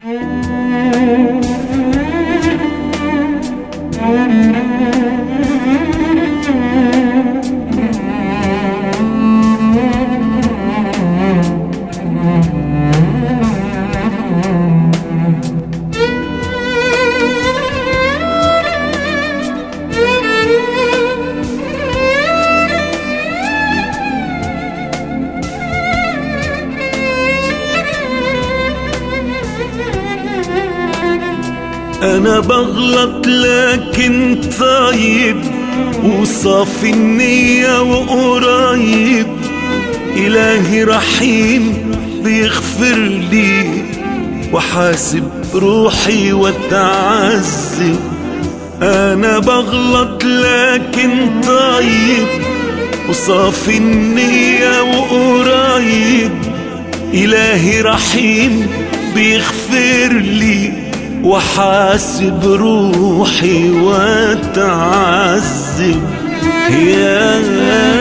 أنا بغلط لكن طيب وصافي النية وقريب، إلهي رحيم بيغفر لي وحاسب روحي وتعذب. أنا بغلط لكن طيب وصافي النية وقريب، إلهي رحيم بيغفر لي وحاسب روحي وتعذب. يا